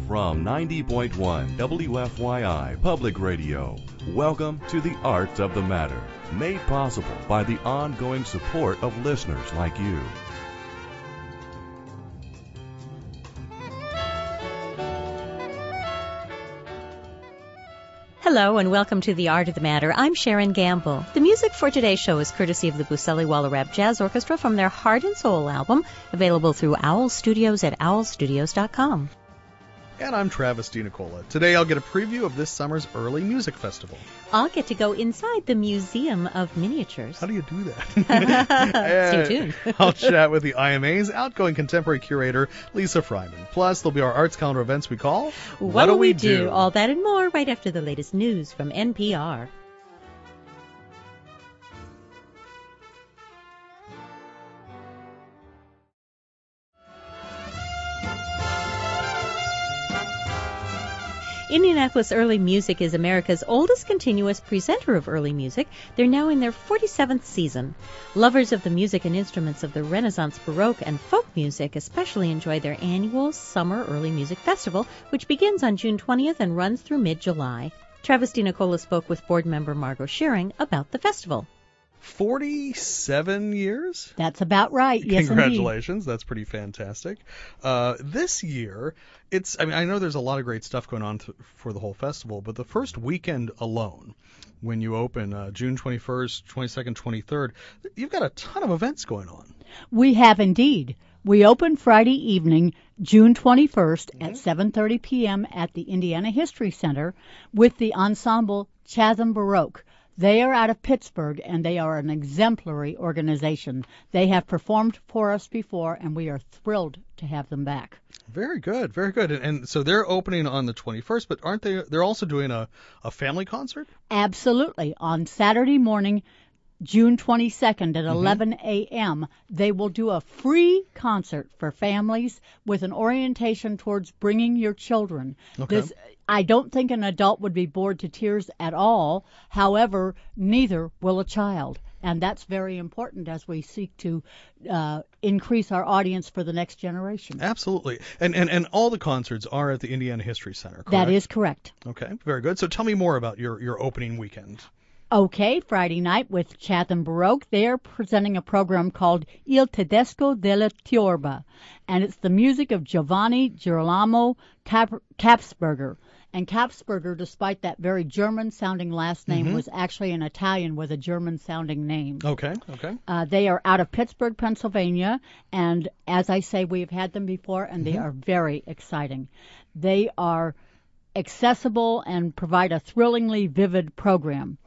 From 90.1 WFYI Public Radio, welcome to The Art of the Matter, made possible by the ongoing support of listeners like you. Hello and welcome to The Art of the Matter. I'm Sharon Gamble. The music for today's show is courtesy of the Buseli Wallerab Jazz Orchestra from their Heart and Soul album, available through Owl Studios at owlstudios.com. And I'm Travis DiNicola. Today I'll get a preview of this summer's early music festival. I'll get to go inside the Museum of Miniatures. How do you do that? Stay tuned. I'll chat with the IMA's outgoing contemporary curator, Lisa Fryman. Plus, there'll be our arts calendar events we call What Do We Do? All that and more right after the latest news from NPR. Indianapolis Early Music is America's oldest continuous presenter of early music. They're now in their 47th season. Lovers of the music and instruments of the Renaissance, Baroque, and folk music especially enjoy their annual Summer Early Music Festival, which begins on June 20th and runs through mid-July. Travis DiNicola spoke with board member Margot Shearing about the festival. 47 years? That's about right. Yes, Congratulations. Indeed. That's pretty fantastic. This year, I know there's a lot of great stuff going on for the whole festival, but the first weekend alone, when you open June 21st, 22nd, 23rd, you've got a ton of events going on. We have indeed. We open Friday evening, June 21st at 7:30 p.m. at the Indiana History Center with the ensemble Chatham Baroque. They are out of Pittsburgh, and they are an exemplary organization. They have performed for us before, and we are thrilled to have them back. Very good, very good. And so they're opening on the 21st, but aren't they? They're also doing a family concert? Absolutely. On Saturday morning, June 22nd at 11 a.m., they will do a free concert for families with an orientation towards bringing your children. Okay. I don't think an adult would be bored to tears at all. However, neither will a child. And that's very important as we seek to increase our audience for the next generation. Absolutely. And all the concerts are at the Indiana History Center, correct? That is correct. Okay, very good. So tell me more about your opening weekend. Okay, Friday night with Chatham Baroque. They are presenting a program called Il Tedesco della Tiorba, and it's the music of Giovanni Girolamo Kapsberger. And Kapsberger, despite that very German-sounding last name, was actually an Italian with a German-sounding name. Okay. They are out of Pittsburgh, Pennsylvania, and as I say, we've had them before, and they are very exciting. They are accessible and provide a thrillingly vivid program.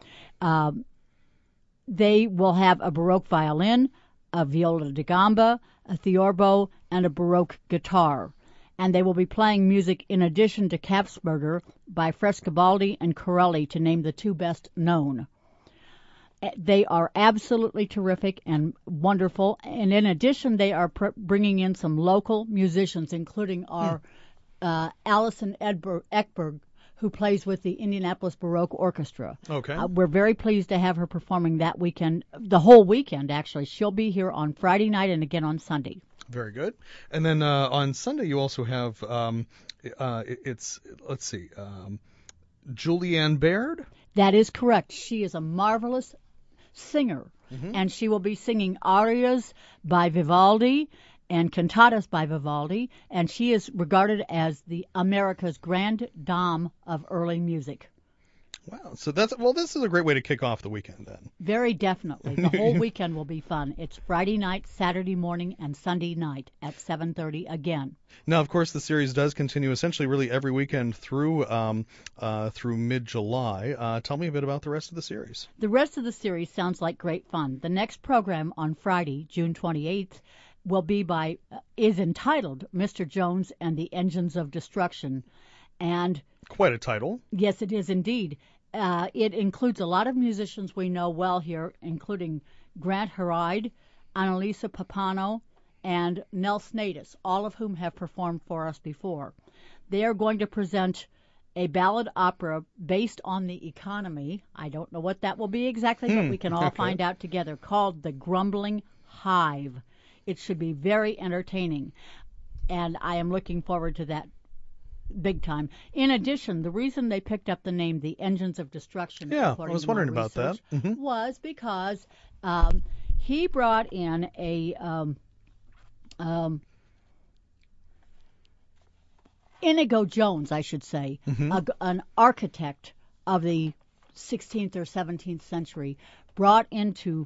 They will have a Baroque violin, a viola da gamba, a theorbo, and a Baroque guitar. And they will be playing music in addition to Kapsberger by Frescobaldi and Corelli, to name the two best known. They are absolutely terrific and wonderful. And in addition, they are bringing in some local musicians, including our Allison Ekberg, who plays with the Indianapolis Baroque Orchestra. Okay. We're very pleased to have her performing that weekend, the whole weekend, actually. She'll be here on Friday night and again on Sunday. Very good. And then on Sunday you also have, Julianne Baird? That is correct. She is a marvelous singer, and she will be singing arias by Vivaldi and cantatas by Vivaldi, and she is regarded as the America's grande dame of early music. Wow. So this is a great way to kick off the weekend then. Very definitely. The whole weekend will be fun. It's Friday night, Saturday morning, and Sunday night at 7:30 again. Now, of course, the series does continue essentially really every weekend through mid-July. Tell me a bit about the rest of the series. The rest of the series sounds like great fun. The next program on Friday, June 28th, is entitled Mr. Jones and the Engines of Destruction. And quite a title. Yes, it is indeed. It includes a lot of musicians we know well here, including Grant Haride, Annalisa Papano, and Nell Snadis, all of whom have performed for us before. They are going to present a ballad opera based on the economy. I don't know what that will be exactly, but we can all find out together, called The Grumbling Hive. It should be very entertaining, and I am looking forward to that big time. In addition, the reason they picked up the name the Engines of Destruction, Yeah, I according was to my wondering about that. research, was because he brought in a Inigo Jones, I should say, an architect of the 16th or 17th century, brought into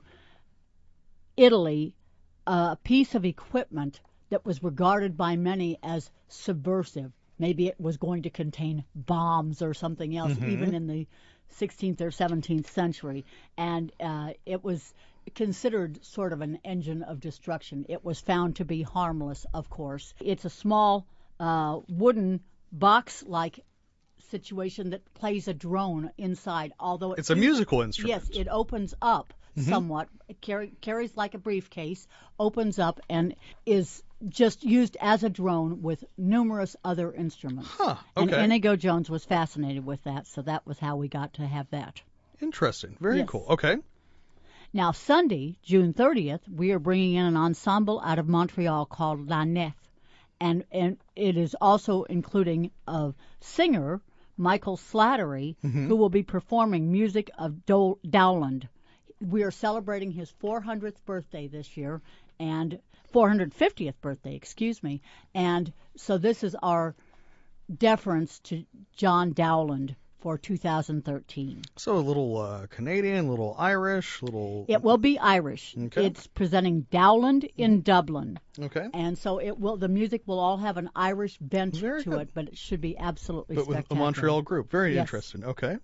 Italy a piece of equipment that was regarded by many as subversive. Maybe it was going to contain bombs or something else, even in the 16th or 17th century. And it was considered sort of an engine of destruction. It was found to be harmless, of course. It's a small wooden box-like situation that plays a drone inside, although It's a musical instrument. Yes, it opens up somewhat. It carries like a briefcase, opens up, and is just used as a drone with numerous other instruments. Huh, okay. And Inigo Jones was fascinated with that, so that was how we got to have that. Interesting. Very Yes. cool. Okay. Now, Sunday, June 30th, we are bringing in an ensemble out of Montreal called La Nef, and it is also including a singer, Michael Slattery, who will be performing music of Dowland. We are celebrating his 400th birthday this year, and 450th birthday, excuse me. And so this is our deference to John Dowland for 2013. So a little Canadian, a little Irish, little... It will be Irish. Okay. It's presenting Dowland in Dublin. Okay. And so it will. The music will all have an Irish bent Very to good. it, but it should be absolutely But with spectacular. a Montreal group. Very Yes. interesting. Okay.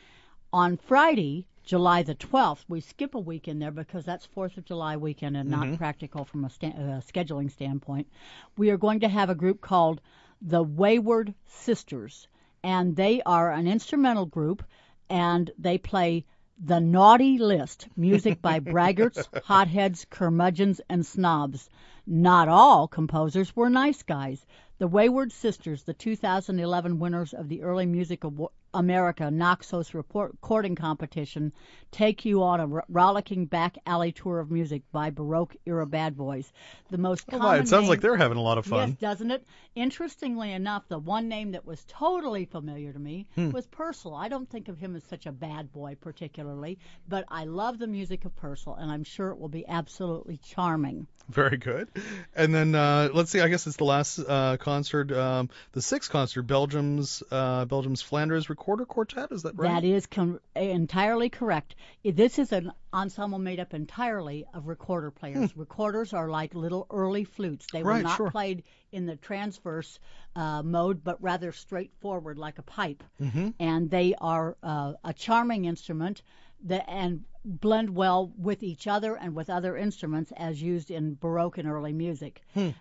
On Friday, July the 12th, we skip a week in there because that's 4th of July weekend and not practical from a scheduling standpoint. We are going to have a group called the Wayward Sisters, and they are an instrumental group, and they play the Naughty List, music by braggarts, hotheads, curmudgeons, and snobs. Not all composers were nice guys. The Wayward Sisters, the 2011 winners of the Early Music America Naxos recording competition, take you on a rollicking back alley tour of music by Baroque era bad boys. The most Oh, common wow. It sounds name- like they're having a lot of fun. Yes, doesn't it? Interestingly enough, the one name that was totally familiar to me was Purcell. I don't think of him as such a bad boy particularly, but I love the music of Purcell, and I'm sure it will be absolutely charming. Very good. And then let's see. I guess it's the last concert, the sixth concert, Belgium's Flanders Recorder Quartet. Is that right? That is entirely correct. This is an ensemble made up entirely of recorder players. Recorders are like little early flutes. They were Right, not sure. played in the transverse mode, but rather straightforward like a pipe. And they are a charming instrument and blend well with each other and with other instruments as used in Baroque and early music.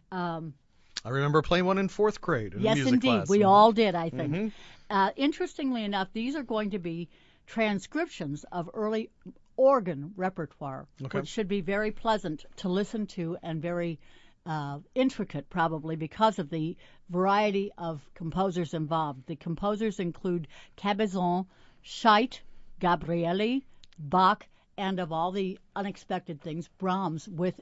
I remember playing one in fourth grade in a Yes, music indeed. class. We all did, I think. Interestingly enough, these are going to be transcriptions of early organ repertoire, Okay. which should be very pleasant to listen to and very intricate, probably, because of the variety of composers involved. The composers include Cabezon, Scheidt, Gabrieli, Bach, and of all the unexpected things, Brahms, with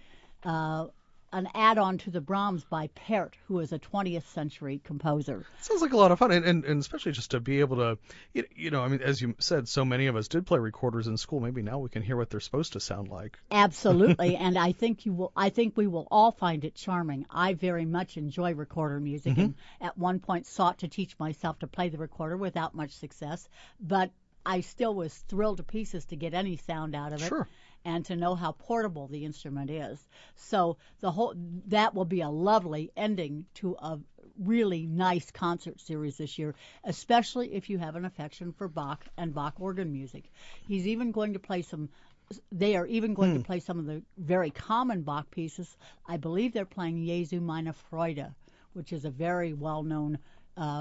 an add-on to the Brahms by Pärt, who is a 20th century composer. Sounds like a lot of fun, and especially just to be able to, I mean, as you said, so many of us did play recorders in school. Maybe now we can hear what they're supposed to sound like. Absolutely, and I think we will all find it charming. I very much enjoy recorder music, and at one point sought to teach myself to play the recorder without much success, but I still was thrilled to pieces to get any sound out of it. Sure. And to know how portable the instrument is. So that will be a lovely ending to a really nice concert series this year, especially if you have an affection for Bach and Bach organ music. They are even going to play some of the very common Bach pieces. I believe they're playing Jesu meine Freude, which is a very well-known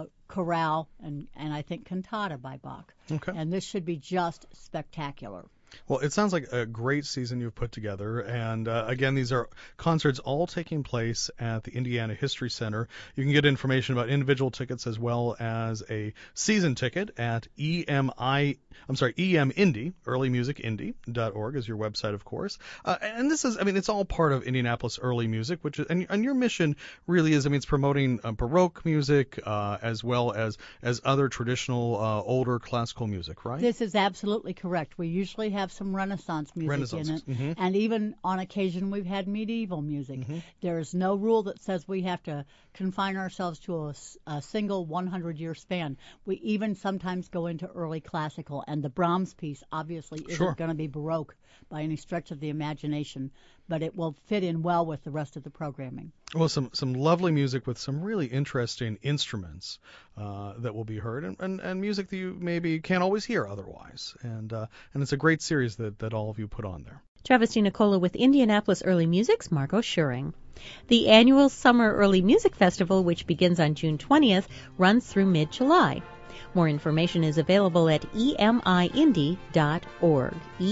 chorale and I think cantata by Bach. Okay. And this should be just spectacular. Well, it sounds like a great season you've put together. And again, these are concerts all taking place at the Indiana History Center. You can get information about individual tickets as well as a season ticket at EMIndy, earlymusicindy.org is your website, of course. And this is, it's all part of Indianapolis Early Music, which is, and your mission really is, it's promoting Baroque music as well as other traditional older classical music, right? This is absolutely correct. We usually have some Renaissance music in it, and even on occasion we've had medieval music. There is no rule that says we have to confine ourselves to a single 100-year span. We even sometimes go into early classical, and the Brahms piece obviously isn't going to be Baroque by any stretch of the imagination, but it will fit in well with the rest of the programming. Well, some lovely music with some really interesting instruments that will be heard, and music that you maybe can't always hear otherwise. And it's a great series that all of you put on there. Travis Nicola with Indianapolis Early Music's Margot Schuring. The annual Summer Early Music Festival, which begins on June 20th, runs through mid-July. More information is available at emiindy.org,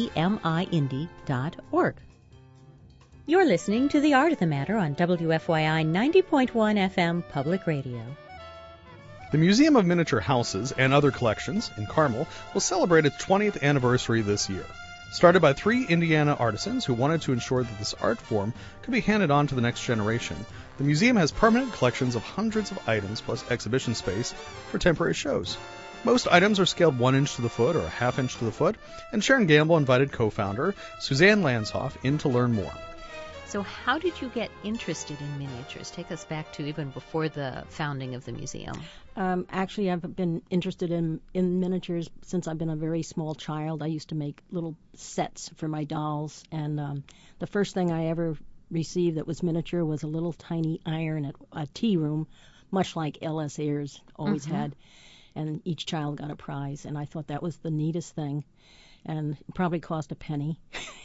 emiindy.org. You're listening to The Art of the Matter on WFYI 90.1 FM Public Radio. The Museum of Miniature Houses and Other Collections in Carmel will celebrate its 20th anniversary this year. Started by 3 Indiana artisans who wanted to ensure that this art form could be handed on to the next generation, the museum has permanent collections of hundreds of items plus exhibition space for temporary shows. Most items are scaled 1 inch to the foot or a ½ inch to the foot, and Sharon Gamble invited co-founder Suzanne Lanshoff in to learn more. So how did you get interested in miniatures? Take us back to even before the founding of the museum. Actually, I've been interested in miniatures since I've been a very small child. I used to make little sets for my dolls, and the first thing I ever received that was miniature was a little tiny iron at a tea room, much like L.S. Ayres always had, and each child got a prize, and I thought that was the neatest thing. And it probably cost a penny.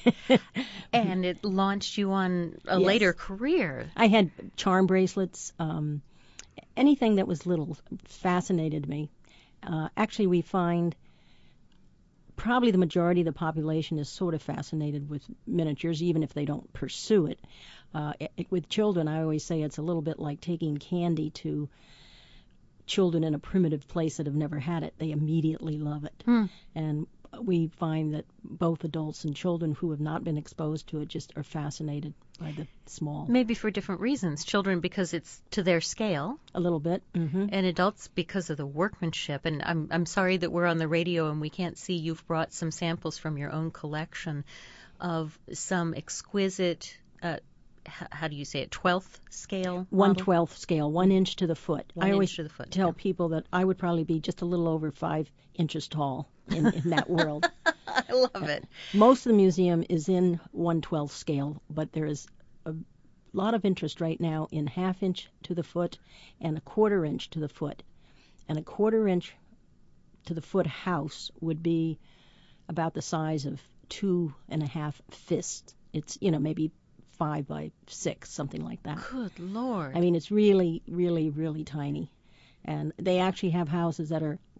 And it launched you on a later career. I had charm bracelets. Anything that was little fascinated me. Actually, we find probably the majority of the population is sort of fascinated with miniatures, even if they don't pursue it. With children, I always say it's a little bit like taking candy to children in a primitive place that have never had it. They immediately love it. And we find that both adults and children who have not been exposed to it just are fascinated by the small. Maybe for different reasons. Children because it's to their scale. A little bit. And adults because of the workmanship. And I'm sorry that we're on the radio and we can't see. You've brought some samples from your own collection of some exquisite, how do you say it, 12th scale? 1/12 scale, 1 inch to the foot. I always to the foot, tell people that I would probably be just a little over 5 inches tall in that world. I love it. Most of the museum is in 1/12 scale, but there is a lot of interest right now in 1/2 inch to the foot and a 1/4 inch to the foot. And a 1/4 inch to the foot house would be about the size of 2.5 fists. It's, maybe 5 by 6, something like that. Good Lord. I mean, it's really, really, really tiny. And they actually have houses that are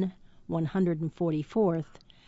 1/144th.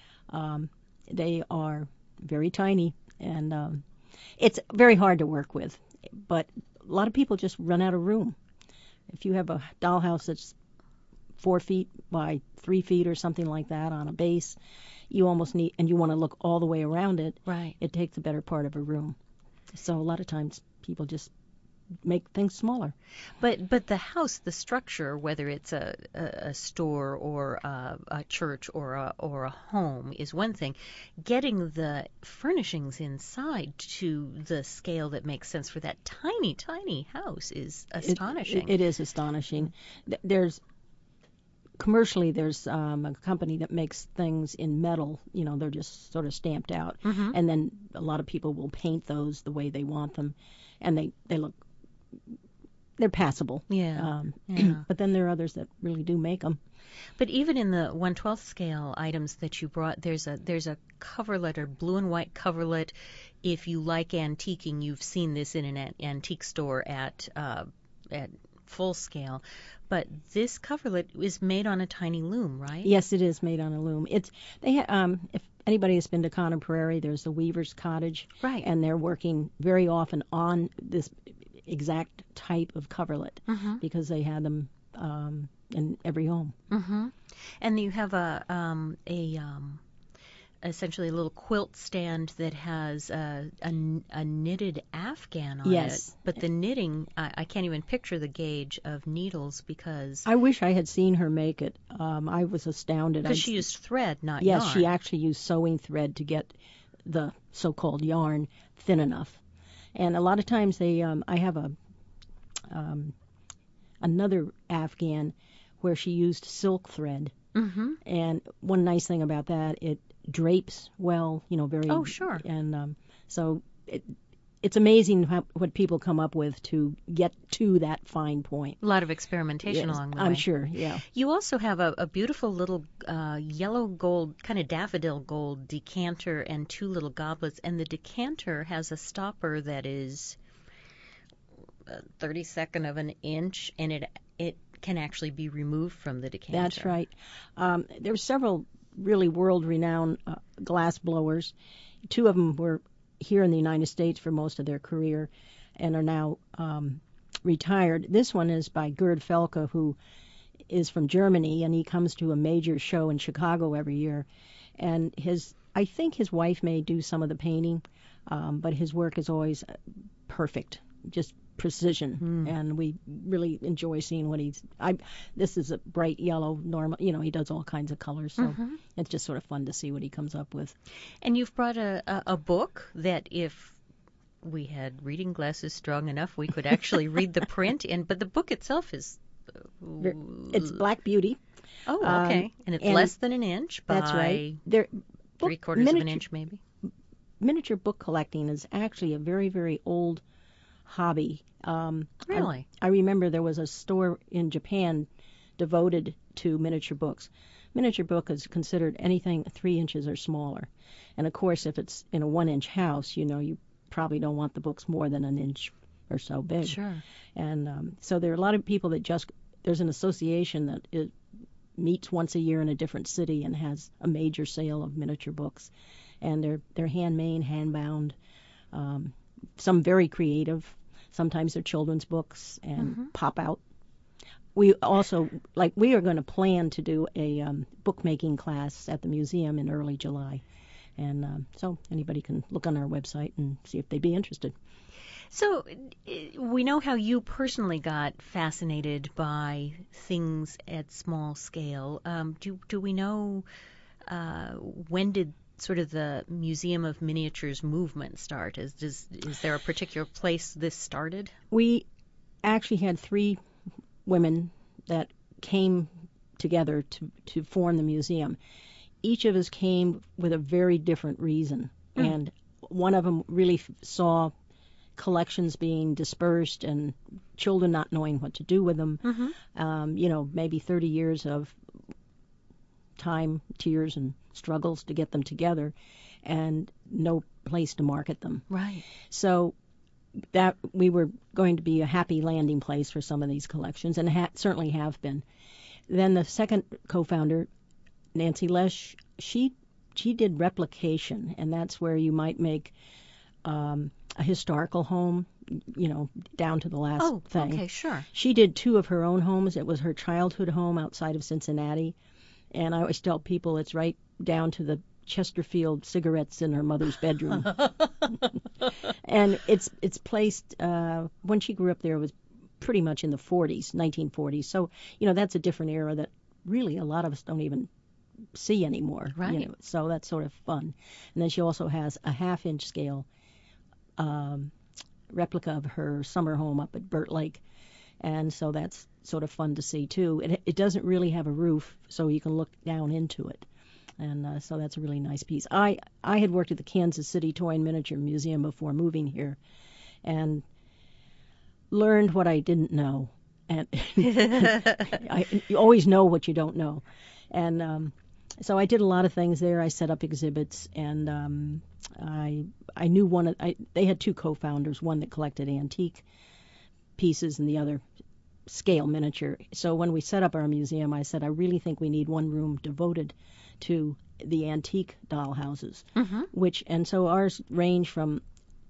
They are very tiny, and it's very hard to work with. But a lot of people just run out of room. If you have a dollhouse that's 4 feet by 3 feet or something like that on a base, you almost need, and you want to look all the way around it, right. It takes a better part of a room. So a lot of times people just make things smaller. But the house, the structure, whether it's a store or a church or a home, is one thing. Getting the furnishings inside to the scale that makes sense for that tiny, tiny house is astonishing. It is astonishing. Commercially, there's a company that makes things in metal. They're just sort of stamped out. And then a lot of people will paint those the way they want them. And they look, they're passable. Yeah. But then there are others that really do make them. But even in the 1/12 scale items that you brought, there's a coverlet, or blue and white coverlet. If you like antiquing, you've seen this in an antique store at full scale. But this coverlet is made on a tiny loom, right? Yes, it is made on a loom. anybody that's been to Conner Prairie, there's the Weaver's Cottage, Right. and they're working very often on this exact type of coverlet because they had them in every home. And you have essentially a little quilt stand that has a knitted afghan on Yes. it. But the knitting, I can't even picture the gauge of needles because I wish I had seen her make it. I was astounded. she used thread, not Yes, yarn. she actually used sewing thread to get the so-called yarn thin enough. And a lot of times I have another afghan where she used silk thread. And one nice thing about that, it drapes well, very. Oh, sure. And so it's amazing what people come up with to get to that fine point. A lot of experimentation Yes, along the way. I'm sure, yeah. You also have a beautiful little yellow gold, kind of daffodil gold decanter and two little goblets, and the decanter has a stopper that is 1/32 of an inch, and it can actually be removed from the decanter. That's right. There were several really world-renowned glass blowers. Two of them were here in the United States for most of their career and are now retired. This one is by Gerd Felke, who is from Germany, and he comes to a major show in Chicago every year. And I think his wife may do some of the painting, but his work is always perfect, just precision, and we really enjoy seeing what this is a bright yellow, normal, he does all kinds of colors, so it's just sort of fun to see what he comes up with. And you've brought a book that if we had reading glasses strong enough, we could actually read the print in, but the book itself is... It's Black Beauty. Oh, okay. And it's less than an inch by... That's right. 3/4 of an inch, maybe. Miniature book collecting is actually a very, very old hobby. Really? I remember there was a store in Japan devoted to miniature books. Miniature book is considered anything 3 inches or smaller. And of course, if it's in a 1-inch house, you probably don't want the books more than an inch or so big. Sure. And so there are a lot of people that there's an association that meets once a year in a different city and has a major sale of miniature books. And they're handmade, hand-bound, some very creative. Sometimes they're children's books and pop out. We also, we are going to plan to do a bookmaking class at the museum in early July. And so anybody can look on our website and see if they'd be interested. So we know how you personally got fascinated by things at small scale. Do we know when did sort of the Museum of Miniatures movement start? Is there a particular place this started? We actually had 3 women that came together to form the museum. Each of us came with a very different reason, and one of them really saw collections being dispersed and children not knowing what to do with them. Maybe 30 years of time, tears, and struggles to get them together, and no place to market them. Right. So that we were going to be a happy landing place for some of these collections, and certainly have been. Then the second co-founder, Nancy Lesh, she did replication, and that's where you might make a historical home, down to the last thing. Okay, sure. She did 2 of her own homes. It was her childhood home outside of Cincinnati, and I always tell people it's right down to the Chesterfield cigarettes in her mother's bedroom. And it's placed, when she grew up there, it was pretty much in the 1940s. So, that's a different era that really a lot of us don't even see anymore. Right. So that's sort of fun. And then she also has a 1/2-inch scale replica of her summer home up at Burt Lake. And so that's sort of fun to see, too. It doesn't really have a roof, so you can look down into it. And so that's a really nice piece. I had worked at the Kansas City Toy and Miniature Museum before moving here and learned what I didn't know. And you always know what you don't know. And so I did a lot of things there. I set up exhibits, and I knew they had 2 co-founders, one that collected antique pieces and the other scale miniature. So when we set up our museum, I said, I really think we need one room devoted to the antique dollhouses, Mm-hmm. so ours range from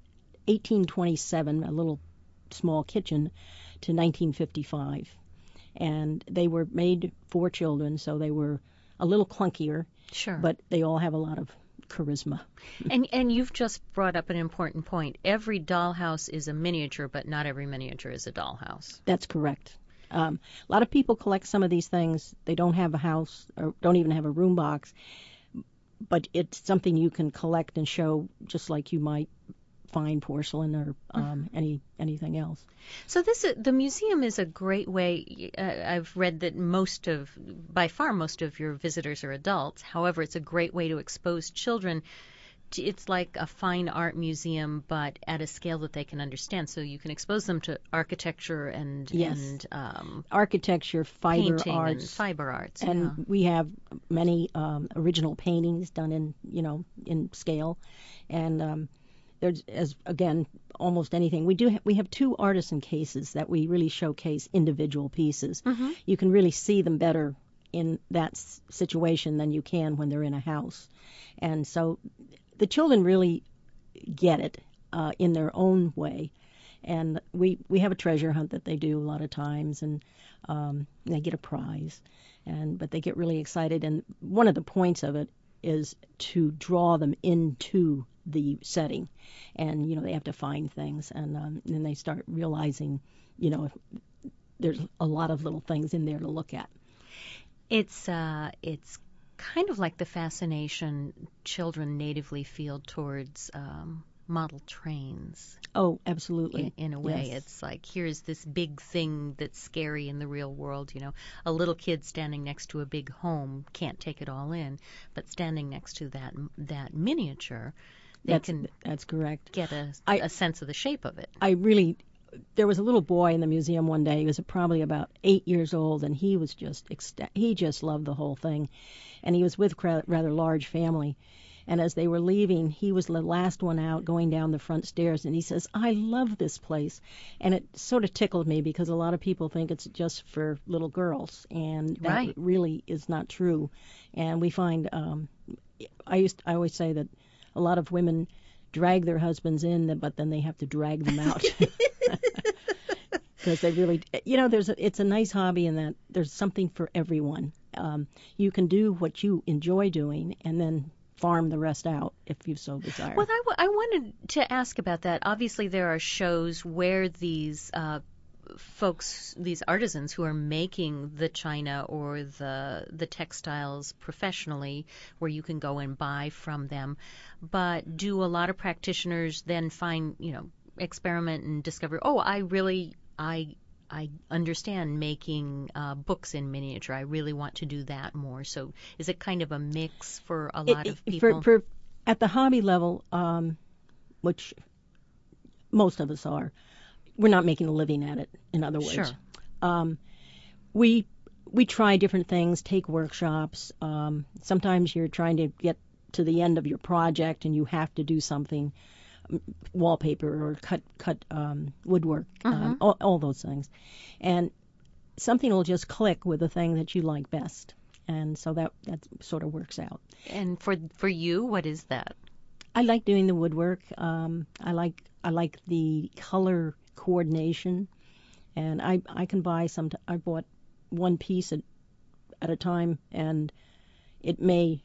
1827, a little small kitchen, to 1955. And they were made for children, so they were a little clunkier, Sure. but they all have a lot of charisma. And you've just brought up an important point. Every dollhouse is a miniature, but not every miniature is a dollhouse. That's correct. A lot of people collect some of these things. They don't have a house or don't even have a room box, but it's something you can collect and show just like you might fine porcelain or anything else. So the museum is a great way. I've read that by far most of your visitors are adults. However, it's a great way to expose children. It's like a fine art museum, but at a scale that they can understand. So you can expose them to architecture and Architecture, fiber painting arts, and fiber arts. and we have many original paintings done in scale, and there's again almost anything. We have 2 artisan cases that we really showcase individual pieces. Mm-hmm. You can really see them better in that situation than you can when they're in a house, and so the children really get it in their own way. And we have a treasure hunt that they do a lot of times, and they get a prize, but they get really excited. And one of the points of it is to draw them into the setting, and they have to find things, and then they start realizing there's a lot of little things in there to look at. It's kind of like the fascination children natively feel towards model trains. Oh, absolutely. In a way, Yes. It's like, here's this big thing that's scary in the real world. A little kid standing next to a big home can't take it all in, but standing next to that miniature, That's correct. get a sense of the shape of it. There was a little boy in the museum one day. He was probably about 8 years old, and he was he just loved the whole thing. And he was with a rather large family. And as they were leaving, he was the last one out going down the front stairs, and he says, "I love this place." And it sort of tickled me because a lot of people think it's just for little girls, and that Right. really is not true. And we find I always say that a lot of women drag their husbands in, but then they have to drag them out. Because they really, it's a nice hobby in that there's something for everyone. You can do what you enjoy doing and then farm the rest out if you so desire. Well, I wanted to ask about that. Obviously, there are shows where these folks, these artisans who are making the china or the textiles professionally, where you can go and buy from them. But do a lot of practitioners then find, experiment and discover, I understand making books in miniature. I really want to do that more. So is it kind of a mix for a lot of people? At the hobby level, which most of us are, we're not making a living at it, in other words. Sure. We try different things, take workshops. Sometimes you're trying to get to the end of your project and you have to do something, wallpaper or cut woodwork, all those things. And something will just click with the thing that you like best. And so that sort of works out. And for you, what is that? I like doing the woodwork. I like the color coordination, and I can buy I bought one piece at a time, and it may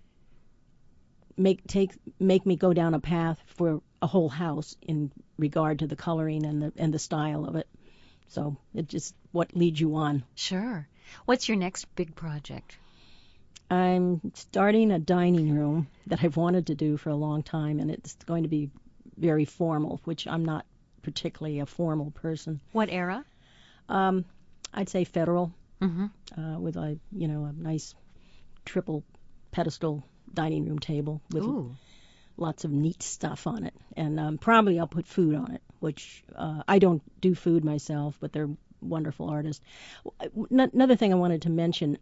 make me go down a path for a whole house in regard to the coloring and the style of it. So it's just what leads you on. Sure. What's your next big project? I'm starting a dining room that I've wanted to do for a long time, and it's going to be very formal, which I'm not particularly a formal person. What era? I'd say federal, Mm-hmm. with a nice triple pedestal dining room table with Ooh. lots of neat stuff on it, and probably I'll put food on it, which I don't do food myself, but they're wonderful artists. Another thing I wanted to mention.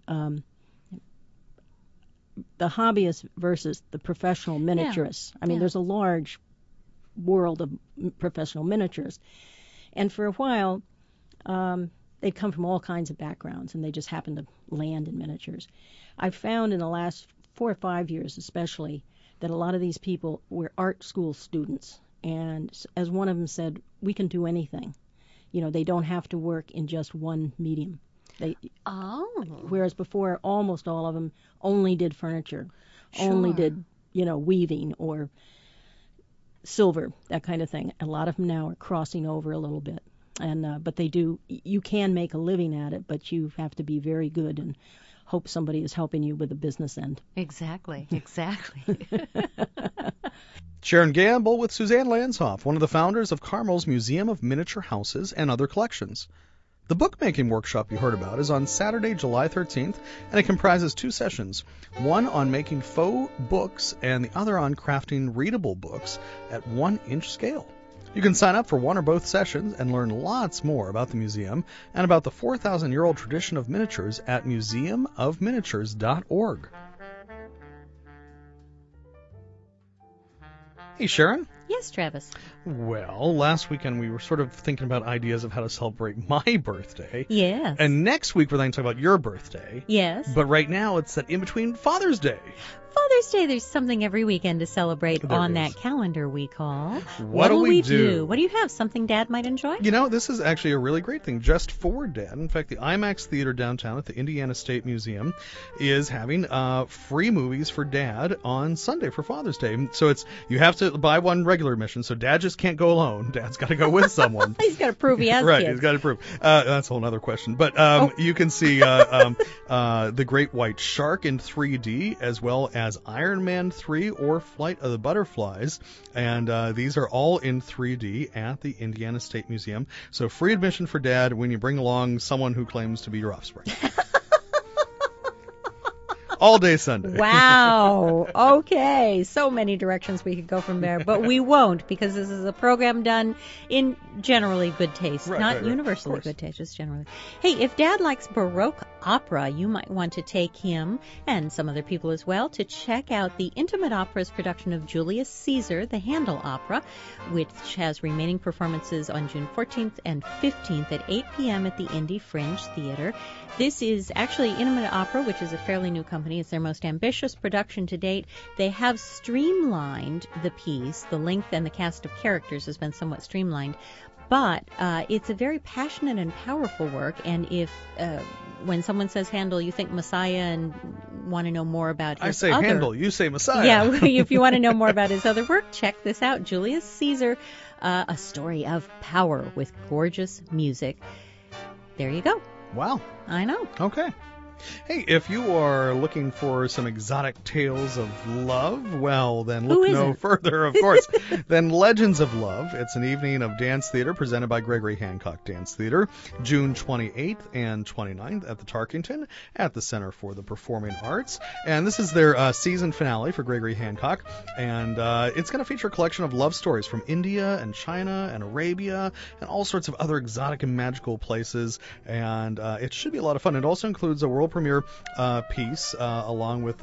The hobbyist versus the professional miniaturists. I mean, there's a large world of professional miniaturists. And for a while, they'd come from all kinds of backgrounds, and they just happened to land in miniatures. I've found in the last 4 or 5 years especially, that a lot of these people were art school students. And as one of them said, we can do anything. They don't have to work in just one medium. Whereas before, almost all of them only did furniture, only did, weaving or silver, that kind of thing. A lot of them now are crossing over a little bit. But you can make a living at it, but you have to be very good and hope somebody is helping you with the business end. Exactly. Sharon Gamble with Suzanne Lanshoff, one of the founders of Carmel's Museum of Miniature Houses and Other Collections. The bookmaking workshop you heard about is on Saturday, July 13th, and it comprises 2 sessions, one on making faux books and the other on crafting readable books at 1-inch scale. You can sign up for one or both sessions and learn lots more about the museum and about the 4,000-year-old tradition of miniatures at museumofminiatures.org. Hey, Sharon. Yes, Travis. Well, last weekend we were sort of thinking about ideas of how to celebrate my birthday. Yes. And next week we're going to talk about your birthday. Yes. But right now it's that in between Father's Day. Father's Day, there's something every weekend to celebrate There on is. that calendar we call. What'll we do? What do you have? Something Dad might enjoy? This is actually a really great thing just for Dad. In fact, the IMAX Theater downtown at the Indiana State Museum is having free movies for Dad on Sunday for Father's Day. So you have to buy one regular admission, so Dad just can't go alone. Dad's got to go with someone. He's got to prove he has Right, kids. he's got to prove. That's a whole other question. But you can see The Great White Shark in 3D, as well as Iron Man 3 or Flight of the Butterflies. And these are all in 3D at the Indiana State Museum. So free admission for Dad when you bring along someone who claims to be your offspring. All day Sunday. Wow. Okay. So many directions we could go from there, but we won't because this is a program done in generally good taste. Not universally good taste, just generally. Hey, if Dad likes Baroque opera, you might want to take him and some other people as well to check out the Intimate Opera's production of Julius Caesar, the Handel Opera, which has remaining performances on June 14th and 15th at 8 p.m. at the Indy Fringe Theater. This is actually Intimate Opera, which is a fairly new company. It's their most ambitious production to date. They have streamlined the piece. The length and the cast of characters has been somewhat streamlined. But it's a very passionate and powerful work. And if when someone says Handel, you think Messiah and want to know more about his I say Handel, you say Messiah. Yeah, if you want to know more about his other work, check this out. Julius Caesar, a story of power with gorgeous music. There you go. Wow. I know. Okay. Hey, if you are looking for some exotic tales of love, well, then look no further, of course, than Legends of Love. It's an evening of dance theater presented by Gregory Hancock Dance Theater, June 28th and 29th at the Tarkington at the Center for the Performing Arts. And this is their season finale for Gregory Hancock. And it's going to feature a collection of love stories from India and China and Arabia and all sorts of other exotic and magical places. And it should be a lot of fun. It also includes a world premiere piece along with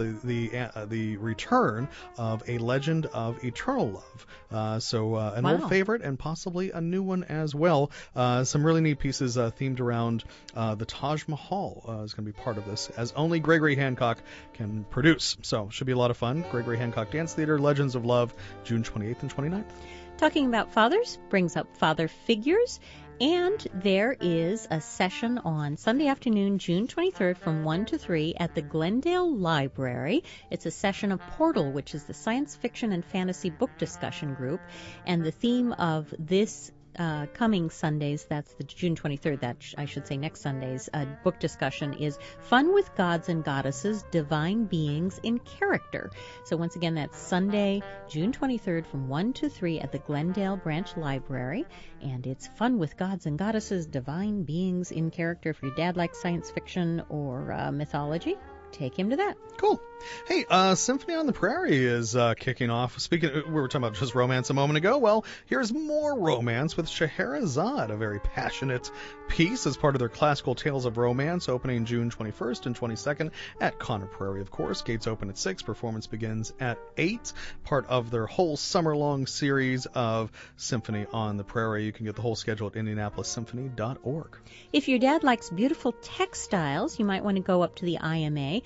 the return of A Legend of Eternal Love. So an old favorite and possibly a new one as well. Some really neat pieces themed around the Taj Mahal is going to be part of this, as only Gregory Hancock can produce. So should be a lot of fun. Gregory Hancock Dance Theater, Legends of Love, June 28th and 29th. Talking about fathers brings up father figures. And there is a session on Sunday afternoon, June 23rd from 1 to 3 at the Glendale Library. It's a session of Portal, which is the science fiction and fantasy book discussion group. And the theme of this coming Sundays, that's the June 23rd, that I should say next Sunday's book discussion is Fun with Gods and Goddesses, Divine Beings in Character. So once again, that's Sunday, June 23rd from 1 to 3 at the Glendale Branch Library. And it's Fun with Gods and Goddesses, Divine Beings in Character. If your dad likes science fiction or mythology, take him to that. Cool. Hey, Symphony on the Prairie is kicking off. Speaking, we were talking about just romance a moment ago. Well, here's more romance with Scheherazade, a very passionate piece as part of their classical Tales of Romance, opening June 21st and 22nd at Conner Prairie, of course. Gates open at 6. Performance begins at 8. Part of their whole summer-long series of Symphony on the Prairie. You can get the whole schedule at IndianapolisSymphony.org. If your dad likes beautiful textiles, you might want to go up to the IMA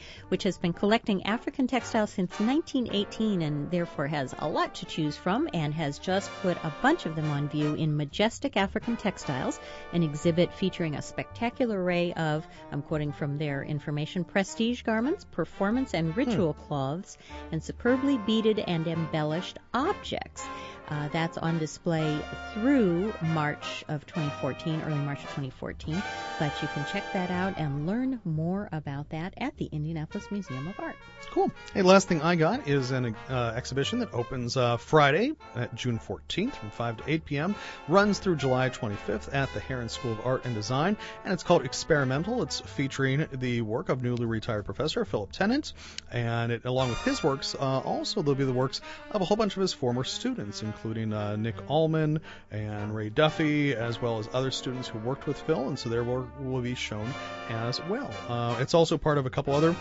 which has been collecting African textiles since 1918 and therefore has a lot to choose from and has just put a bunch of them on view in Majestic African Textiles, an exhibit featuring a spectacular array of, I'm quoting from their information, prestige garments, performance and ritual cloths, and superbly beaded and embellished objects. That's on display through March of 2014, early March of 2014. But you can check that out and learn more about that at the Indianapolis Museum of Art. Cool. Hey, last thing I got is an exhibition that opens Friday, June 14th from 5 to 8 p.m., runs through July 25th at the Heron School of Art and Design, and it's called Experimental. It's featuring the work of newly retired professor Philip Tennant, and along with his works, also there'll be the works of a whole bunch of his former students, including Nick Allman and Ray Duffy, as well as other students who worked with Phil, and so their work will be shown as well. It's also part of a couple other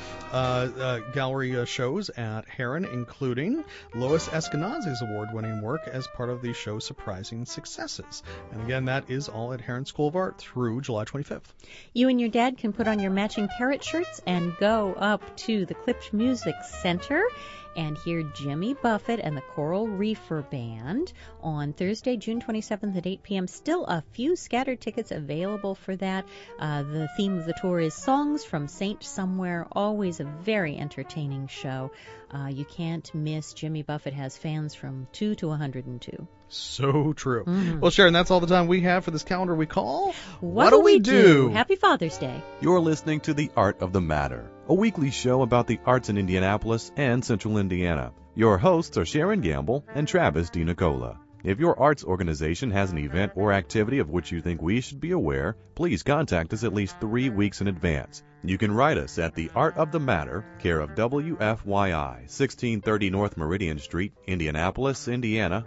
gallery shows at Heron, including Lois Eskenazi's award-winning work as part of the show Surprising Successes. And again, that is all at Heron School of Art through July 25th. You and your dad can put on your matching parrot shirts and go up to the Klipsch Music Center and hear Jimmy Buffett and the Coral Reefer Band on Thursday, June 27th at 8 p.m. Still a few scattered tickets available for that. The theme of the tour is Songs from Saint Somewhere, always a very entertaining show. You can't miss. Jimmy Buffett has fans from 2 to 102. So true. Well, Sharon, that's all the time we have for this calendar we call What Do We Do? Happy Father's Day. You're listening to The Art of the Matter, a weekly show about the arts in Indianapolis and Central Indiana. Your hosts are Sharon Gamble and Travis DiNicola. If your arts organization has an event or activity of which you think we should be aware, please contact us at least 3 weeks in advance. You can write us at The Art of the Matter, care of WFYI, 1630 North Meridian Street, Indianapolis, Indiana,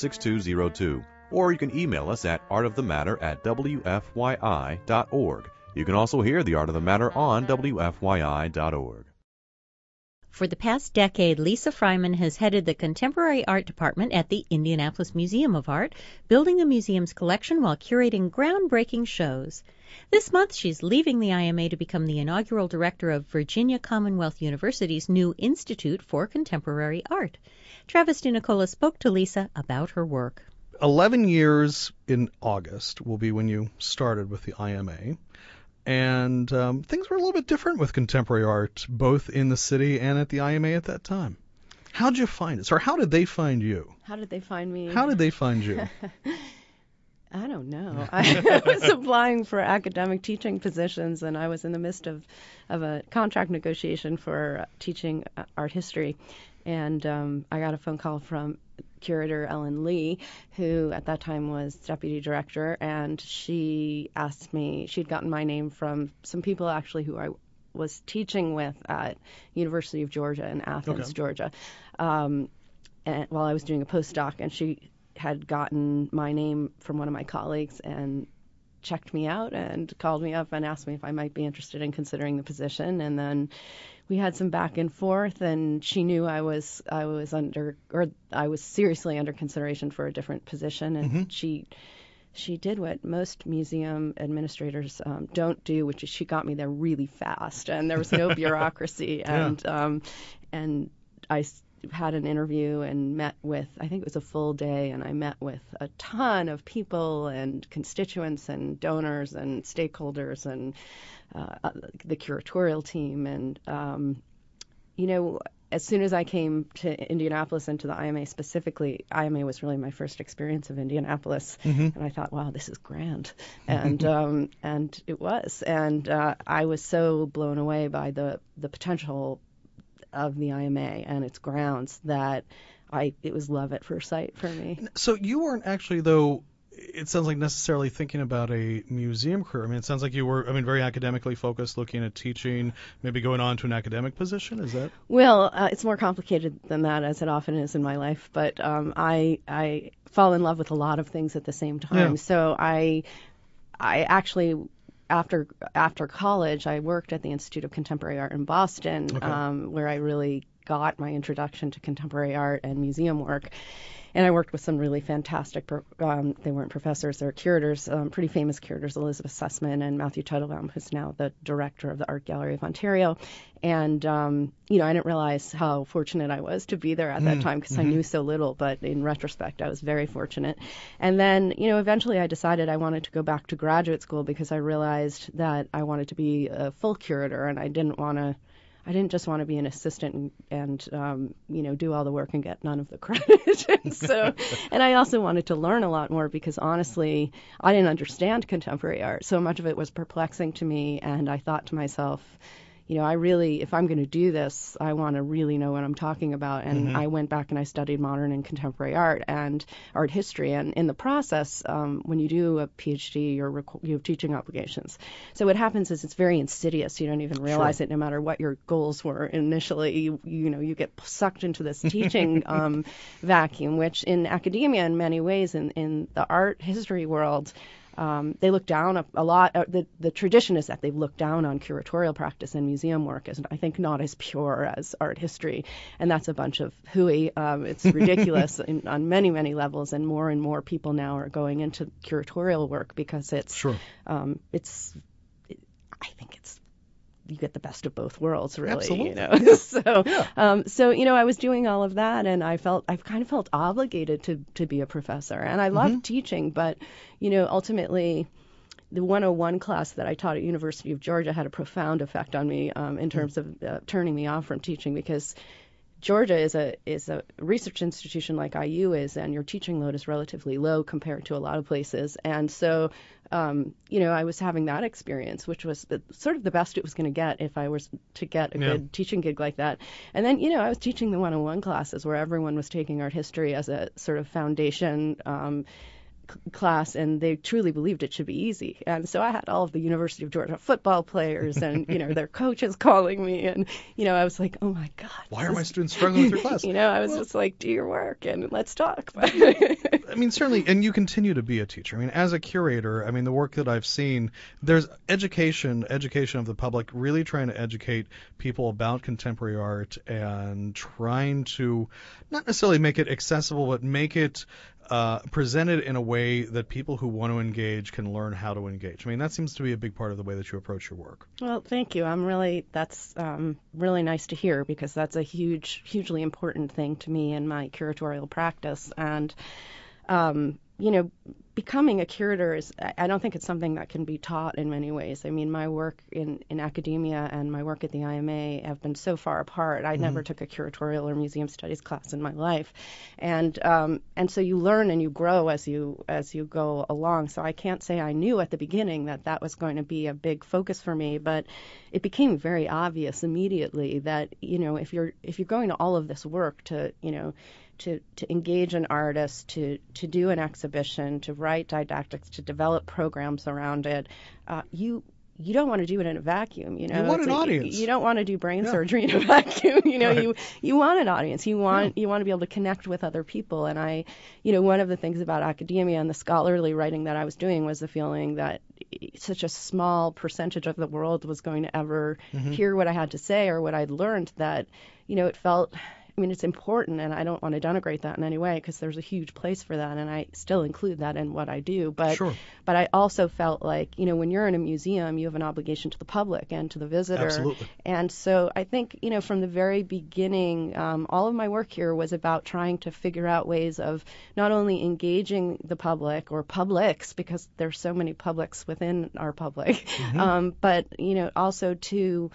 46202. Or you can email us at artofthematter@wfyi.org. You can also hear The Art of the Matter on WFYI.org. For the past decade, Lisa Fryman has headed the Contemporary Art Department at the Indianapolis Museum of Art, building the museum's collection while curating groundbreaking shows. This month, she's leaving the IMA to become the inaugural director of Virginia Commonwealth University's new Institute for Contemporary Art. Travis DiNicola spoke to Lisa about her work. 11 years in August will be when you started with the IMA. And things were a little bit different with contemporary art, both in the city and at the IMA at that time. How did you find it? Or how did they find you? How did they find me? How did they find you? I don't know. I was applying for academic teaching positions, and I was in the midst of a contract negotiation for teaching art history. And I got a phone call from curator Ellen Lee, who at that time was deputy director, and she asked me, she'd gotten my name from some people actually who I was teaching with at University of Georgia in Athens, Georgia, and while I was doing a postdoc, and she had gotten my name from one of my colleagues and checked me out and called me up and asked me if I might be interested in considering the position. And then we had some back and forth, and she knew I was seriously under consideration for a different position, and she did what most museum administrators don't do, which is she got me there really fast, and there was no bureaucracy. And I had an interview and met with, I think it was a full day, and I met with a ton of people and constituents and donors and stakeholders and the curatorial team. And, as soon as I came to Indianapolis and to the IMA specifically, IMA was really my first experience of Indianapolis. And I thought, wow, this is grand. And it was. And I was so blown away by the potential of the IMA and its grounds that it was love at first sight for me. So you weren't actually, though, it sounds like necessarily thinking about a museum career. I mean, it sounds like you were, very academically focused, looking at teaching, maybe going on to an academic position. Is that? Well, it's more complicated than that, as it often is in my life. But I fall in love with a lot of things at the same time. Yeah. So I actually, after college, I worked at the Institute of Contemporary Art in Boston, where I really got my introduction to contemporary art and museum work. And I worked with some really fantastic, they weren't professors, they were curators, pretty famous curators, Elizabeth Sussman and Matthew Teitelbaum, who's now the director of the Art Gallery of Ontario. And, you know, I didn't realize how fortunate I was to be there at that time because I knew so little, but in retrospect, I was very fortunate. And then, you know, eventually I decided I wanted to go back to graduate school because I realized that I wanted to be a full curator, and I didn't just want to be an assistant and you know, do all the work and get none of the credit. And I also wanted to learn a lot more because honestly, I didn't understand contemporary art. So much of it was perplexing to me, and I thought to myself, you know, if I'm going to do this, I want to really know what I'm talking about. And I went back and I studied modern and contemporary art and art history. And in the process, when you do a PhD, you have teaching obligations. So what happens is it's very insidious. You don't even realize it, no matter what your goals were initially. You know, you get sucked into this teaching vacuum, which in academia, in many ways, in the art history world, they look down a lot. The tradition is that they look down on curatorial practice and museum work as, I think, not as pure as art history, and that's a bunch of hooey. It's ridiculous on many, many levels, and more people now are going into curatorial work because it's I think it's, you get the best of both worlds, really. Absolutely. You know. So you know, I was doing all of that, and I kind of felt obligated to be a professor, and I loved teaching, but you know, ultimately, the 101 class that I taught at University of Georgia had a profound effect on me in terms of turning me off from teaching, because Georgia is a research institution like IU is, and your teaching load is relatively low compared to a lot of places. And so, you know, I was having that experience, which was sort of the best it was going to get if I was to get a good teaching gig like that. And then, you know, I was teaching the 101 classes where everyone was taking art history as a sort of foundation class, and they truly believed it should be easy. And so I had all of the University of Georgia football players and, you know, their coaches calling me, and, you know, I was like, oh my God. Why are my students struggling with your class? You know, I was just like, do your work and let's talk. I mean, certainly, and you continue to be a teacher. I mean, as a curator, I mean, the work that I've seen, there's education of the public, really trying to educate people about contemporary art and trying to not necessarily make it accessible, but make it presented in a way that people who want to engage can learn how to engage. I mean, that seems to be a big part of the way that you approach your work. Well, thank you. That's really nice to hear, because that's a hugely important thing to me in my curatorial practice. And, you know, becoming a curator I don't think it's something that can be taught in many ways. I mean, my work in academia and my work at the IMA have been so far apart. I never took a curatorial or museum studies class in my life. And so you learn and you grow as you go along. So I can't say I knew at the beginning that was going to be a big focus for me, but it became very obvious immediately that, you know, if you're going to all of this work to, you know, to engage an artist, to do an exhibition, to write didactics, to develop programs around it, you don't want to do it in a vacuum. You know, you want an audience. You don't want to do brain surgery in a vacuum. You know, you want an audience. You want to be able to connect with other people. And one of the things about academia and the scholarly writing that I was doing was the feeling that such a small percentage of the world was going to ever hear what I had to say or what I'd learned, that, you know, it felt, I mean, it's important, and I don't want to denigrate that in any way, because there's a huge place for that, and I still include that in what I do. But but I also felt like, you know, when you're in a museum, you have an obligation to the public and to the visitor. Absolutely. And so I think, you know, from the very beginning, all of my work here was about trying to figure out ways of not only engaging the public or publics, because there's so many publics within our public, but, you know, also to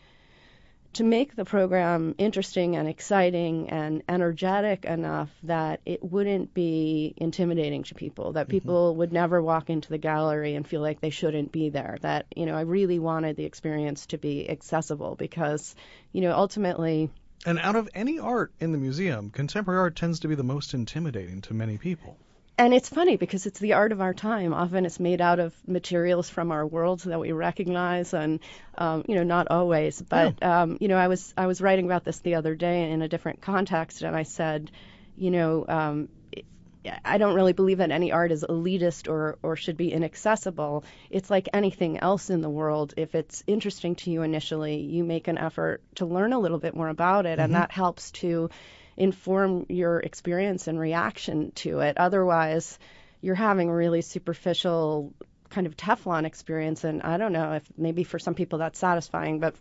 make the program interesting and exciting and energetic enough that it wouldn't be intimidating to people, that people would never walk into the gallery and feel like they shouldn't be there, that, you know, I really wanted the experience to be accessible, because, you know, ultimately... And out of any art in the museum, contemporary art tends to be the most intimidating to many people. And it's funny because it's the art of our time. Often it's made out of materials from our world that we recognize, and you know, not always. But you know, I was writing about this the other day in a different context, and I said, you know, I don't really believe that any art is elitist or should be inaccessible. It's like anything else in the world. If it's interesting to you initially, you make an effort to learn a little bit more about it, and that helps to inform your experience and reaction to it. Otherwise, you're having a really superficial kind of Teflon experience, and I don't know if maybe for some people that's satisfying, but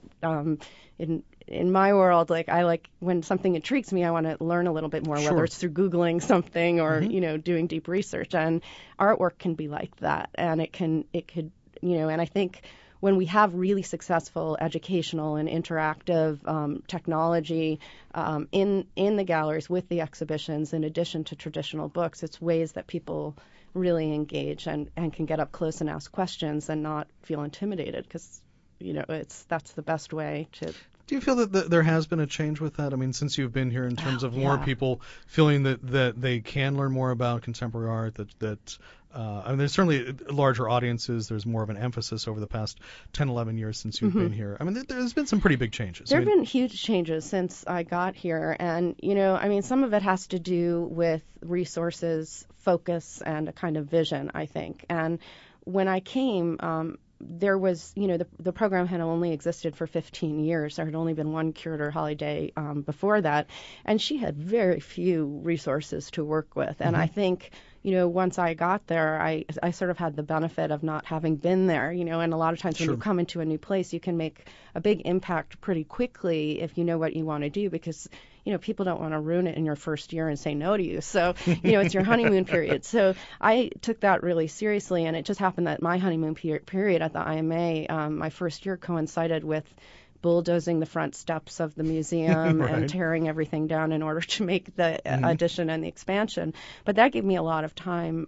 in my world, I like when something intrigues me, I want to learn a little bit more, whether it's through Googling something or doing deep research. And artwork can be like that, and it could and I think when we have really successful educational and interactive technology in the galleries with the exhibitions, in addition to traditional books, it's ways that people really engage and can get up close and ask questions and not feel intimidated, because that's the best way to. Do you feel that there has been a change with that? I mean, since you've been here, in terms of more people feeling that they can learn more about contemporary art, I mean, there's certainly larger audiences. There's more of an emphasis over the past 10, 11 years since you've been here. I mean, there's been some pretty big changes. There have been huge changes since I got here. And, I mean, some of it has to do with resources, focus, and a kind of vision, I think. And when I came, there was, the program had only existed for 15 years. There had only been one curator, Holly Day, before that. And she had very few resources to work with. And I think, once I got there, I sort of had the benefit of not having been there, and a lot of times when you come into a new place, you can make a big impact pretty quickly if you know what you want to do, because, people don't want to ruin it in your first year and say no to you. So, it's your honeymoon period. So I took that really seriously, and it just happened that my honeymoon period at the IMA, my first year, coincided with bulldozing the front steps of the museum and tearing everything down in order to make the addition and the expansion. But that gave me a lot of time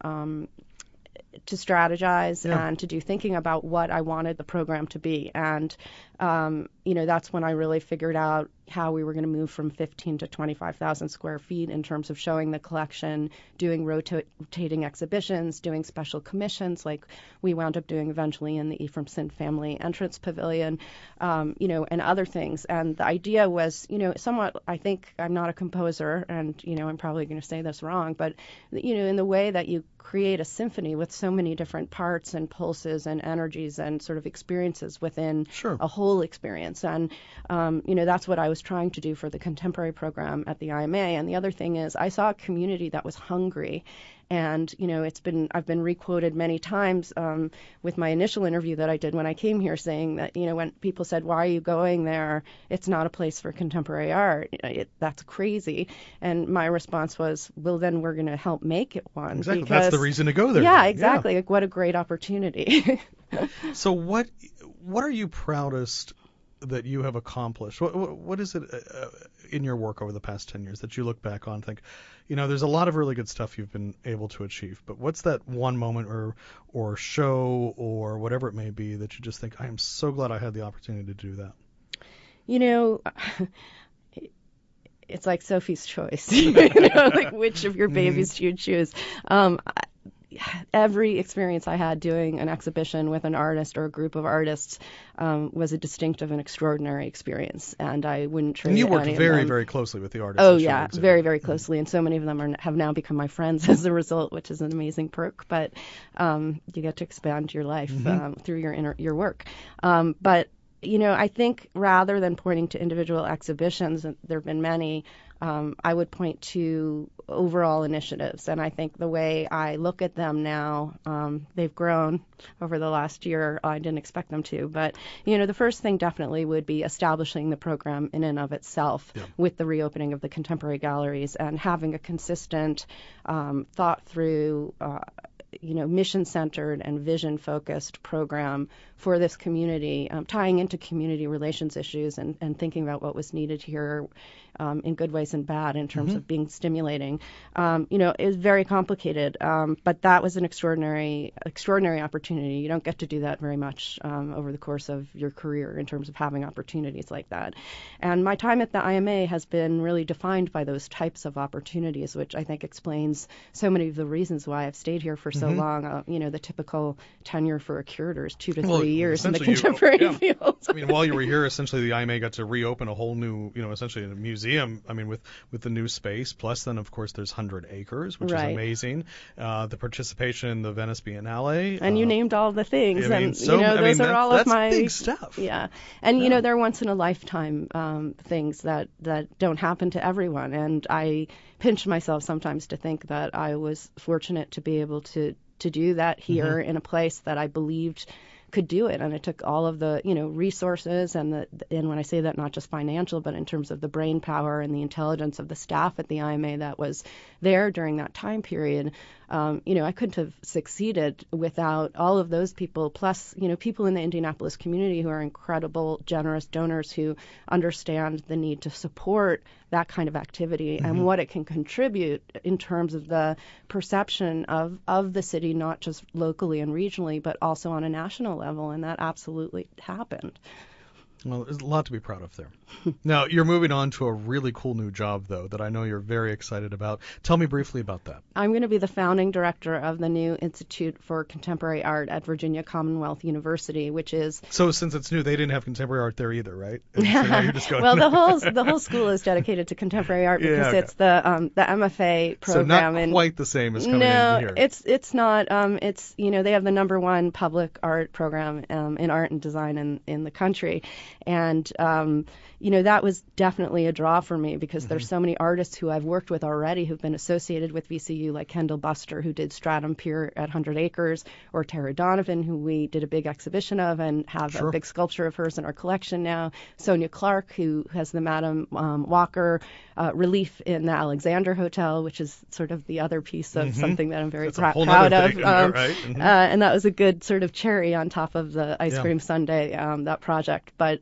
to strategize and to do thinking about what I wanted the program to be. And, that's when I really figured out how we were going to move from 15 to 25,000 square feet in terms of showing the collection, doing rotating exhibitions, doing special commissions like we wound up doing eventually in the Ephraimson Family Entrance Pavilion, and other things. And the idea was, somewhat, I think I'm not a composer, and, I'm probably going to say this wrong, but, in the way that you create a symphony with so many different parts and pulses and energies and sort of experiences within a whole experience. And, that's what I was trying to do for the contemporary program at the IMA. And the other thing is I saw a community that was hungry. And, I've been requoted many times with my initial interview that I did when I came here, saying that, when people said, why are you going there? It's not a place for contemporary art. That's crazy. And my response was, well, then we're going to help make it one. Exactly. That's the reason to go there. Yeah, exactly. Like, what a great opportunity. So what are you proudest that you have accomplished? What is it in your work over the past 10 years that you look back on and think, there's a lot of really good stuff you've been able to achieve, but what's that one moment or show or whatever it may be that you just think, I am so glad I had the opportunity to do that? It's like Sophie's Choice, like which of your babies do you choose? Every experience I had doing an exhibition with an artist or a group of artists was a distinctive and extraordinary experience, and I wouldn't trade any of them. And you worked very, very closely with the artists. Oh, yeah, very, very closely, and so many of them have now become my friends as a result, which is an amazing perk, but you get to expand your life through your work. But I think rather than pointing to individual exhibitions, and there have been many, I would point to overall initiatives. And I think the way I look at them now, they've grown over the last year. I didn't expect them to. But, the first thing definitely would be establishing the program in and of itself with the reopening of the contemporary galleries and having a consistent, thought through, mission-centered and vision-focused program for this community, tying into community relations issues and thinking about what was needed here in good ways and bad in terms of being stimulating. It was very complicated, but that was an extraordinary opportunity. You don't get to do that very much over the course of your career in terms of having opportunities like that. And my time at the IMA has been really defined by those types of opportunities, which I think explains so many of the reasons why I've stayed here for so long. The typical tenure for a curator is 2 to 3 years in the essentially contemporary field. I mean, while you were here, essentially the IMA got to reopen a whole new, essentially a museum. I mean, with the new space. Plus, then of course there's 100 Acres, which Right. is amazing. The participation in the Venice Biennale. And you named all the things, I mean, and that's all of my big stuff. Yeah, and they're once in a lifetime things that don't happen to everyone, and I pinch myself sometimes to think that I was fortunate to be able to do that here in a place that I believed could do it. And it took all of the resources and when I say that, not just financial, but in terms of the brain power and the intelligence of the staff at the IMA that was there during that time period. I couldn't have succeeded without all of those people, plus people in the Indianapolis community who are incredible, generous donors who understand the need to support that kind of activity and what it can contribute in terms of the perception of the city, not just locally and regionally, but also on a national level. And that absolutely happened. Well, there's a lot to be proud of there. Now, you're moving on to a really cool new job, though, that I know you're very excited about. Tell me briefly about that. I'm going to be the founding director of the new Institute for Contemporary Art at Virginia Commonwealth University, which is... So since it's new, they didn't have contemporary art there either, right? So now you're just going... Well, the whole school is dedicated to contemporary art because it's the MFA program. So not quite the same as coming in here. No, it's not. They have the number one public art program in art and design in the country. And, that was definitely a draw for me because there's so many artists who I've worked with already who've been associated with VCU, like Kendall Buster, who did Stratum Pier at 100 Acres, or Tara Donovan, who we did a big exhibition of and have a big sculpture of hers in our collection now. Sonia Clark, who has the Madam Walker relief in the Alexander Hotel, which is sort of the other piece of something that I'm very proud of. Right? And that was a good sort of cherry on top of the ice cream sundae, that project. But,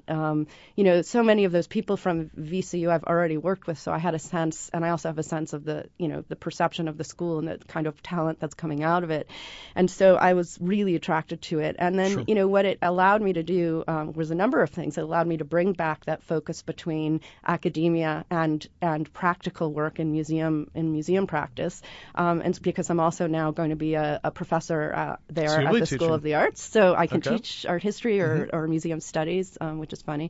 so many of those people from VCU I've already worked with, so I had a sense, and I also have a sense of the perception of the school and the kind of talent that's coming out of it. And so I was really attracted to it. And then, what it allowed me to do was a number of things. It allowed me to bring back that focus between academia and practical work in museum practice. And because I'm also now going to be a professor there at the School of the Arts, so I can teach art history or museum studies, which is funny.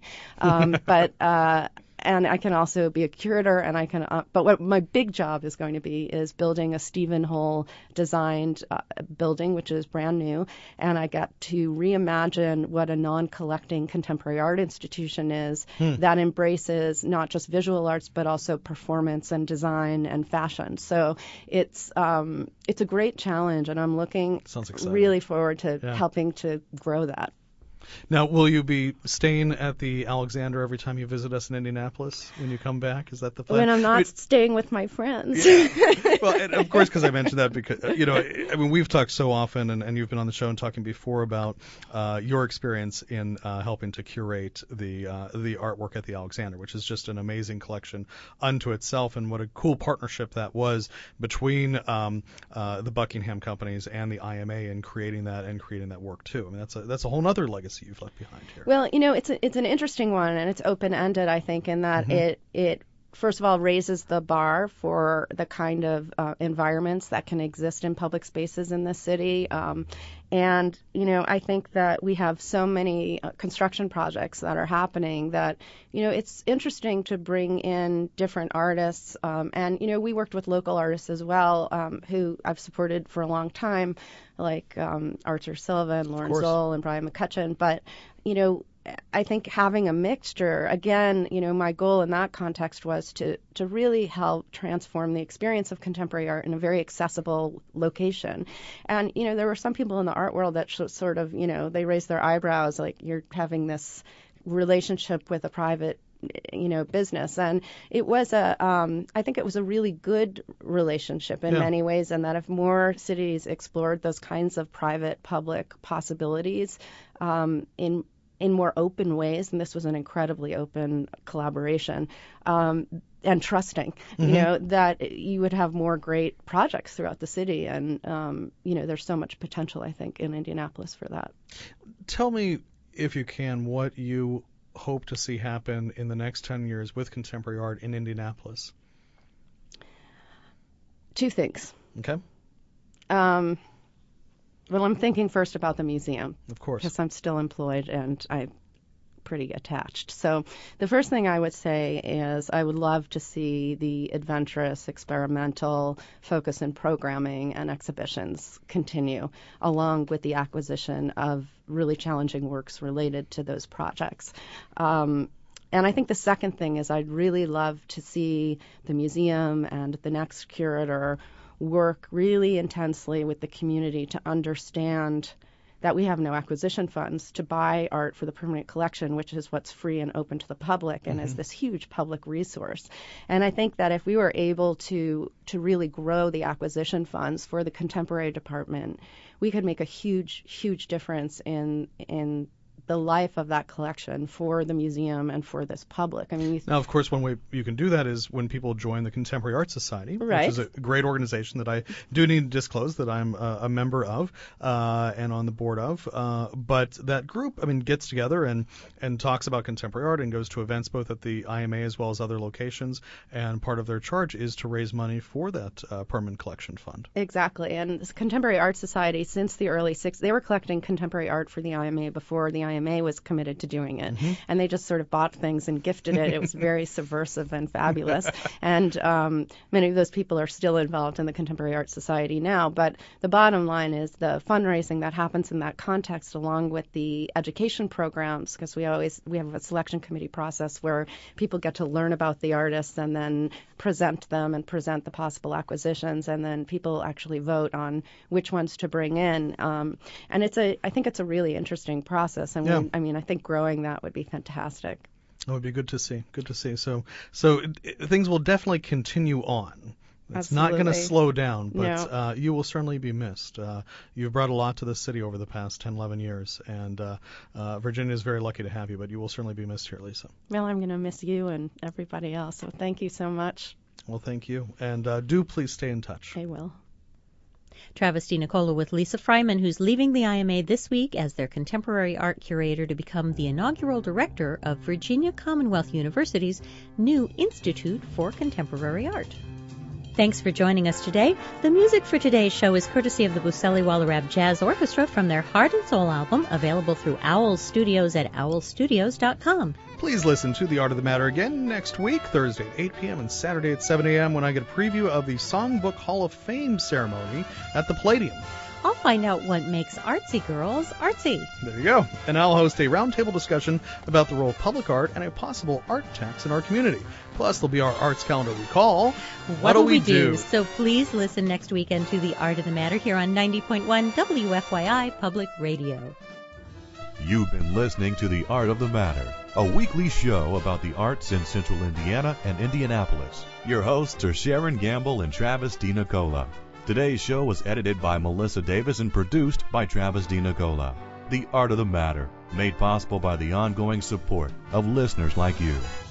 And I can also be a curator, and I can. But what my big job is going to be is building a Stephen Hole designed building, which is brand new, and I got to reimagine what a non-collecting contemporary art institution is that embraces not just visual arts but also performance and design and fashion. So it's a great challenge, and I'm looking really forward to helping to grow that. Now, will you be staying at the Alexander every time you visit us in Indianapolis when you come back? Is that the plan? When I'm not staying with my friends. Yeah. Well, and of course, because I mentioned that because, we've talked so often, and you've been on the show and talking before about your experience in helping to curate the artwork at the Alexander, which is just an amazing collection unto itself, and what a cool partnership that was between the Buckingham companies and the IMA in creating that work too. I mean, that's a whole other legacy you've left behind here. Well, it's an interesting one, and it's open-ended, I think, in that it first of all raises the bar for the kind of environments that can exist in public spaces in the city. And, I think that we have so many construction projects that are happening that, it's interesting to bring in different artists. And, we worked with local artists as well, who I've supported for a long time, like Arthur Silva and Lauren Zoll and Brian McCutcheon. But, I think having a mixture, again, my goal in that context was to really help transform the experience of contemporary art in a very accessible location. And, there were some people in the art world that sort of, they raised their eyebrows, like you're having this relationship with a private business. And it was I think it was a really good relationship in many ways, and that if more cities explored those kinds of private public possibilities in more open ways, and this was an incredibly open collaboration, and trusting, that you would have more great projects throughout the city. And, there's so much potential, I think, in Indianapolis for that. Tell me, if you can, what you hope to see happen in the next 10 years with contemporary art in Indianapolis. Two things. Okay. Well, I'm thinking first about the museum. Of course. Because I'm still employed and I'm pretty attached. So the first thing I would say is I would love to see the adventurous, experimental focus in programming and exhibitions continue, along with the acquisition of really challenging works related to those projects. And I think the second thing is I'd really love to see the museum and the next curator work really intensely with the community to understand that we have no acquisition funds to buy art for the permanent collection, which is what's free and open to the public and is this huge public resource. And I think that if we were able to really grow the acquisition funds for the contemporary department, we could make a huge difference in the life of that collection for the museum and for this public. I mean, now, of course, one way you can do that is when people join the Contemporary Art Society, right, which is a great organization that I do need to disclose that I'm a member of and on the board of. But that group, I mean, gets together and talks about contemporary art and goes to events both at the IMA as well as other locations. And part of their charge is to raise money for that permanent collection fund. Exactly. And this Contemporary Art Society, since the early 60s, they were collecting contemporary art for the IMA before the IMA was committed to doing it. And they just sort of bought things and gifted it. It was very subversive and fabulous. And many of those people are still involved in the Contemporary Art Society now. But the bottom line is the fundraising that happens in that context, along with the education programs, because we have a selection committee process where people get to learn about the artists and then present them and present the possible acquisitions, and then people actually vote on which ones to bring in. And I think it's a really interesting process. And I mean, I think growing that would be fantastic. That would be good to see. Good to see. So things will definitely continue on. It's Absolutely. not going to slow down, but No. You will certainly be missed. You've brought a lot to the city over the past 10, 11 years, and Virginia is very lucky to have you, but you will certainly be missed here, Lisa. Well, I'm going to miss you and everybody else, so thank you so much. Well, thank you, and do please stay in touch. I will. Travis DiNicola with Lisa Fryman, who's leaving the IMA this week as their contemporary art curator to become the inaugural director of Virginia Commonwealth University's new Institute for Contemporary Art. Thanks for joining us today. The music for today's show is courtesy of the Buseli Walarab Jazz Orchestra from their Heart and Soul album, available through Owl Studios at owlstudios.com. Please listen to The Art of the Matter again next week, Thursday at 8 p.m. and Saturday at 7 a.m. when I get a preview of the Songbook Hall of Fame ceremony at the Palladium. I'll find out what makes artsy girls artsy. There you go. And I'll host a roundtable discussion about the role of public art and a possible art tax in our community. Plus, there'll be our arts calendar we call What'll We Do? So please listen next weekend to The Art of the Matter here on 90.1 WFYI Public Radio. You've been listening to The Art of the Matter, a weekly show about the arts in Central Indiana and Indianapolis. Your hosts are Sharon Gamble and Travis DiNicola. Today's show was edited by Melissa Davis and produced by Travis DiNicola. The Art of the Matter, made possible by the ongoing support of listeners like you.